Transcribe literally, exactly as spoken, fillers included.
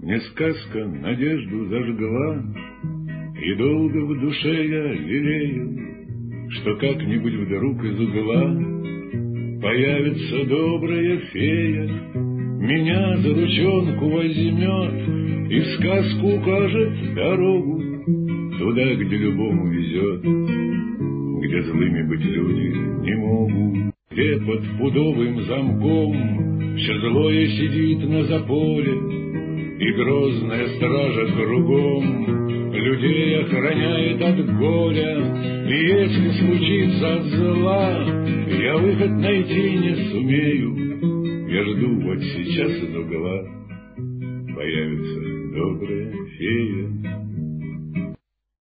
Мне сказка надежду зажгла, и долго в душе я лелею, что как-нибудь вдруг из угла появится добрая фея, меня за ручонку возьмет и в сказку укажет дорогу туда, где любому везет, где злыми быть люди не могут, где под пудовым замком все злое сидит на запоре, и грозная стража кругом людей охраняет от горя. И если случится от зла, я выход найти не сумею. Я жду вот сейчас из угла появится добрая фея.